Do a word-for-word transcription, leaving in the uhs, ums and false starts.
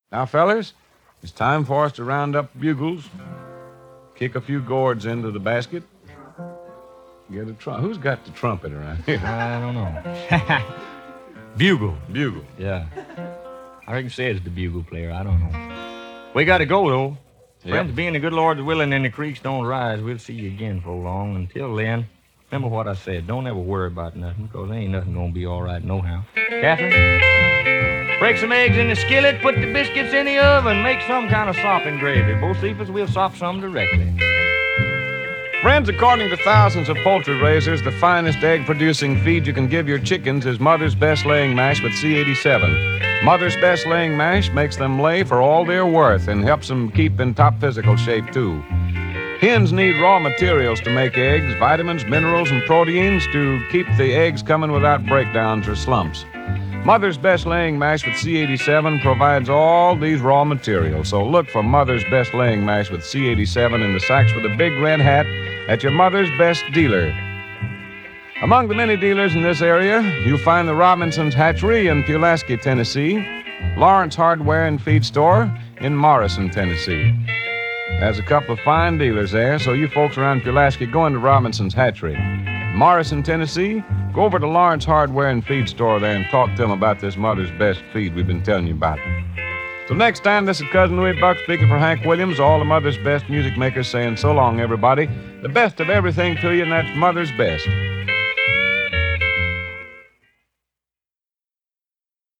Now, fellers, it's time for us to round up bugles, kick a few gourds into the basket, get a trump. Who's got the trumpet around here? I don't know. Bugle. Bugle. Yeah. I reckon says the bugle player. I don't know. We got to go, though. Yep. Friends, being the good Lord's willing and the creeks don't rise, we'll see you again for long. Until then, remember what I said. Don't ever worry about nothing, because ain't nothing going to be all right nohow. Catherine, break some eggs in the skillet, put the biscuits in the oven, make some kind of sop and gravy. Bocephus, we'll sop some directly. Friends, according to thousands of poultry raisers, the finest egg-producing feed you can give your chickens is Mother's Best Laying Mash with C eighty-seven. Mother's Best Laying Mash makes them lay for all they're worth and helps them keep in top physical shape, too. Hens need raw materials to make eggs, vitamins, minerals, and proteins to keep the eggs coming without breakdowns or slumps. Mother's Best Laying Mash with C eighty-seven provides all these raw materials, so look for Mother's Best Laying Mash with C eighty-seven in the sacks with a big red hat at your Mother's Best dealer. Among the many dealers in this area, you'll find the Robinson's Hatchery in Pulaski, Tennessee, Lawrence Hardware and Feed Store in Morrison, Tennessee. There's a couple of fine dealers there, so you folks around Pulaski, go into Robinson's Hatchery. Morrison, Tennessee, go over to Lawrence Hardware and Feed Store there and talk to them about this Mother's Best feed we've been telling you about. Till next time, this is Cousin Louis Buck speaking for Hank Williams, all the Mother's Best music makers saying so long, everybody. The best of everything to you, and that's Mother's Best.